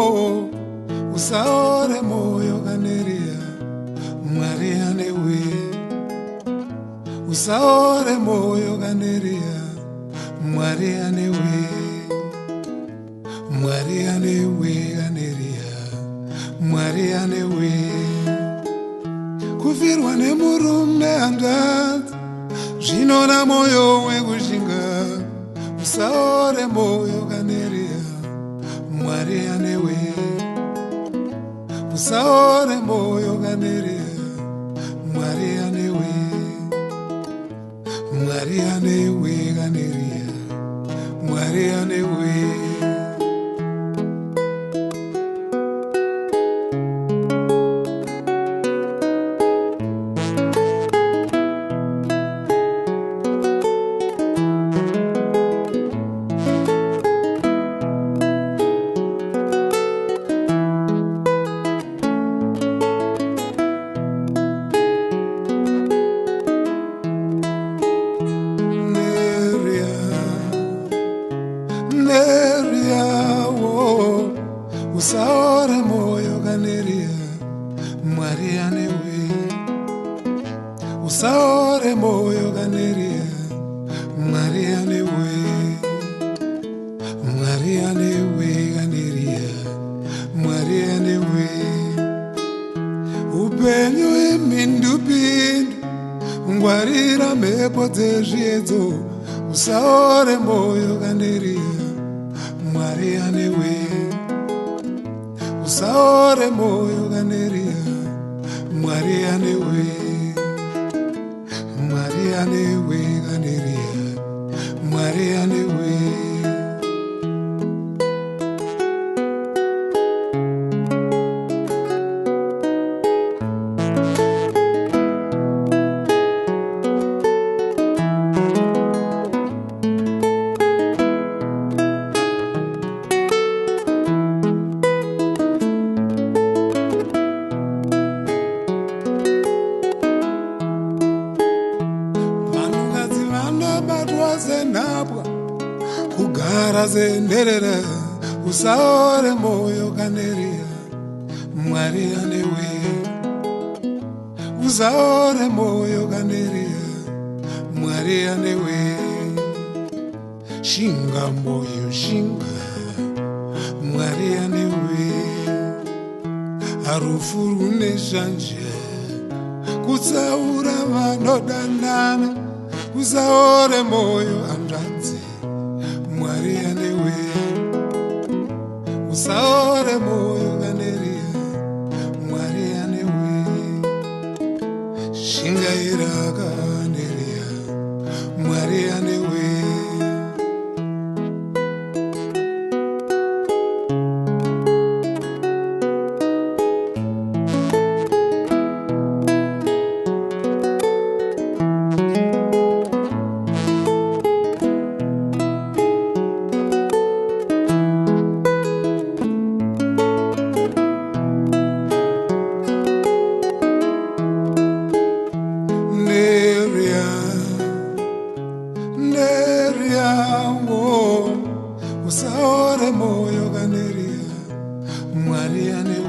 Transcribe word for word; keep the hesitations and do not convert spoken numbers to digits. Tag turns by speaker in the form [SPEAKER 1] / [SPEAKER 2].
[SPEAKER 1] wo usaore moyo kaneria Mwari anewe usaore moyo kaneria Mwari anewe Mwari anewe kaneria Mwari anewe kufirwa nemurume angadzi zvinona moyo wekushinga usaore moyo kaneria Mwari anewe usaore moyo kaneria Mwari anewe Mwari anewe kaneria Mwari anewe usaore moyo kaneria Mwari anewe usaore moyo kaneria Mwari anewe Mwari anewe kaneria Mwari anewe upenyu imindupindu ngwarira mhepo dzezviedzo usaore moyo kaneria Mwari anewe usaore moyo kaneria Mwari anewe Mwari anewe kaneria Mwari anewe zenapwa kugara zenderera usaore moyo kaneria Mwari anewe usaore moyo kaneria Mwari anewe shinga moyo shinga Mwari anewe harufu rune shanje kutsaura vanodandana usaore moyo anzvadzi Mwari anewe usaore moyo kaneria Mwari anewe shingaira kaneria Mwari anewe usaore moyo kaneria Mwari anewe